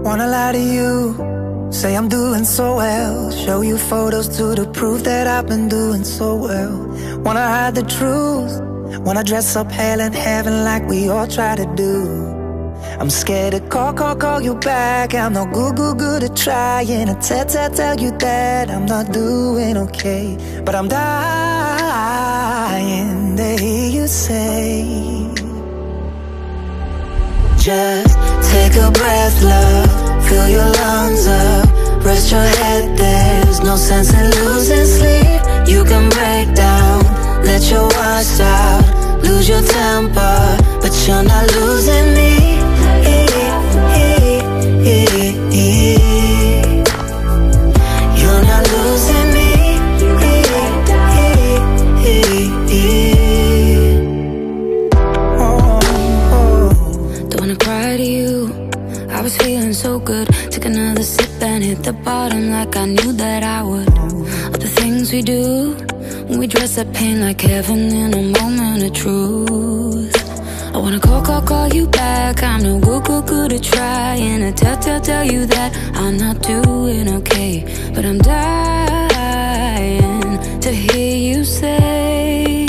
Wanna lie to you, say I'm doing so well, show you photos to prove that I've been doing so well. Wanna hide the truth, wanna dress up hell and heaven like we all try to do. I'm scared to call you back. I'm no good at trying to tell you that I'm not doing okay. But I'm dying to hear you say, just take a breath, love, fill your lungs up, rest your head, there's no sense in losing sleep. You can break down, let your watch out, lose your temper, but you're not losing me. You're not losing me. Don't wanna cry to you, I was feeling so good. Took another sip and hit the bottom like I knew that I would. All the things we do, when we dress up pain like heaven in a moment of truth. I wanna call you back. I'm no good at trying to tell you that I'm not doing okay. But I'm dying to hear you say,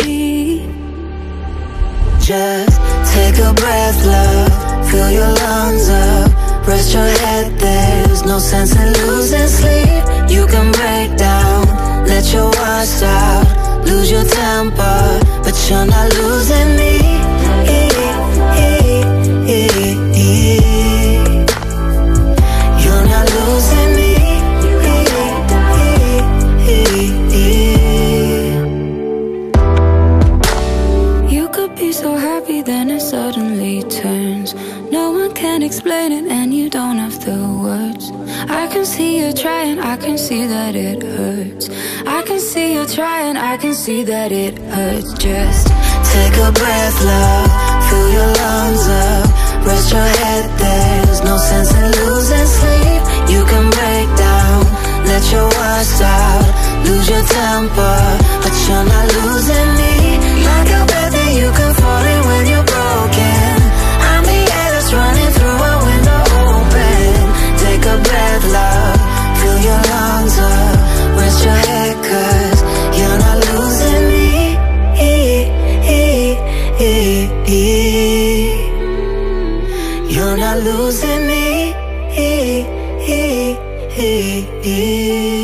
just take a breath, love, fill your lungs up, rest your head, there's no sense in losing sleep. You can break down, let your watch out, lose your temper, but you're not losing me. You're not losing me. you could be so happy, then it suddenly turns. No one can explain it and you don't have the words. I can see you trying, I can see that it hurts. I can see you trying, I can see that it hurts. Just take a breath, love, fill your lungs up, rest your head, there's no sense in losing sleep. You can break down, let your watch out, lose your temper, but you're not losing me. Like a bed that you can fall in when you're broken. I'm the air that's running through a window open. Take a breath, love, fill your lungs up, rest your head, cause you're not losing me. You're not losing me.